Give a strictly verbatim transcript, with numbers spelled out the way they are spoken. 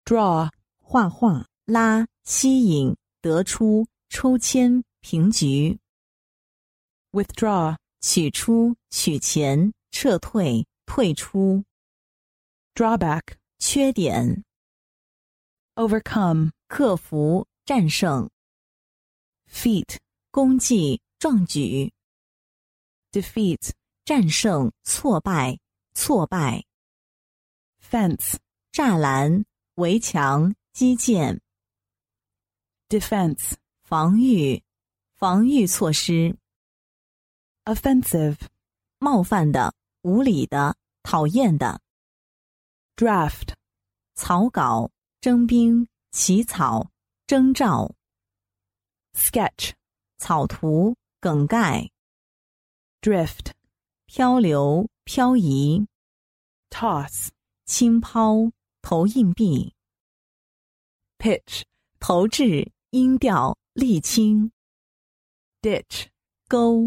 draw 画画，拉，吸引，得出，抽签，平局。 withdraw 取出，取钱，撤退，退出。 drawback 缺点。 overcome 克服，战胜。 feat 功绩，壮举。 defeat 战胜，挫败，挫败。 fence 栅栏，围墙，基建。 defense 防御，防御措施。 offensive 冒犯的，无理的，讨厌的。 draft 草稿，征兵，起草，征召。 sketch 草图，梗概。 drift 漂流，漂移。 toss 轻抛，投硬币。 pitch 投掷，音调，沥青。 ditch 沟。